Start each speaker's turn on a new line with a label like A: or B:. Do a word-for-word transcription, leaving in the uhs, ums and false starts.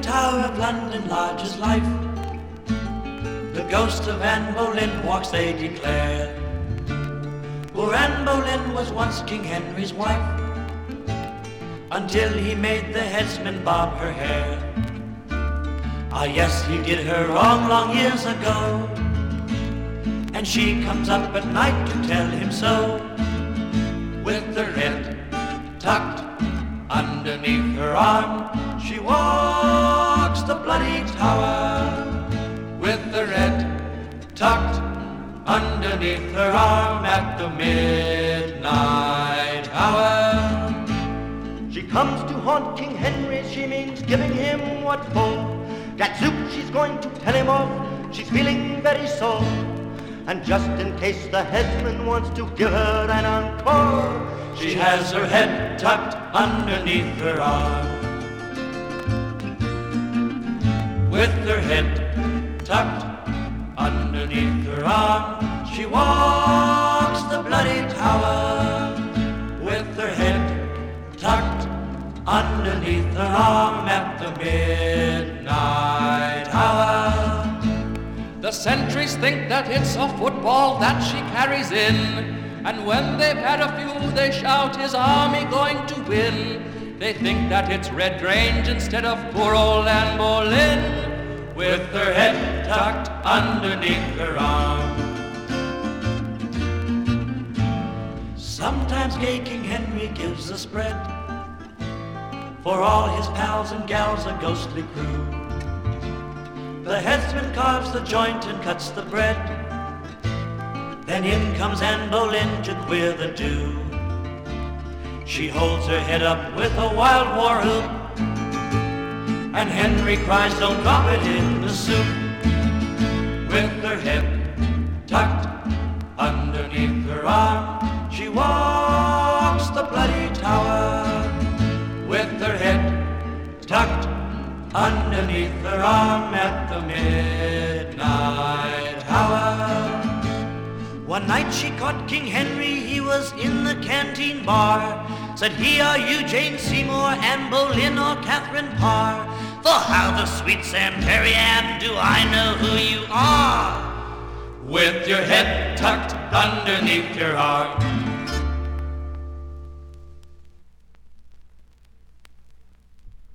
A: Tower of London lodges life. The ghost of Anne Boleyn walks, they declare. For Anne Boleyn was once King Henry's wife, until he made the headsman bob her hair. Ah yes, he did her wrong long years ago, and she comes up at night to tell him so. With her head tucked underneath her arm, she walks the bloody tower. With her head tucked underneath her arm at the midnight hour. She comes to haunt King Henry, she means giving him what for. Gadzooks, she's going to tell him off, she's feeling very sore. And just in case the headsman wants to give her an encore, she has her head tucked underneath her arm. With her head tucked underneath her arm, she walks the bloody tower. With her head tucked underneath her arm at the midnight hour.
B: The sentries think that it's a football that she carries in, and when they've had a few, they shout, "His army going to win?" They think that it's Red Grange instead of poor old Anne Boleyn, with her head tucked underneath her arm.
A: Sometimes gay King Henry gives a spread for all his pals and gals, a ghostly crew. The headsman carves the joint and cuts the bread, then in comes Anne Boleyn to queer the do. She holds her head up with a wild war whoop, and Henry cries, "Don't drop it in the soup." With her head tucked underneath her arm, she walks the bloody tower. With her head tucked underneath her arm at the midnight hour. One night she caught King Henry, he was in the canteen bar. Said he, "Are you Jane Seymour, Anne Boleyn, or Catherine Parr? For how the sweet Sam Perry, Anne, do I know who you are?" With your head tucked underneath your arm,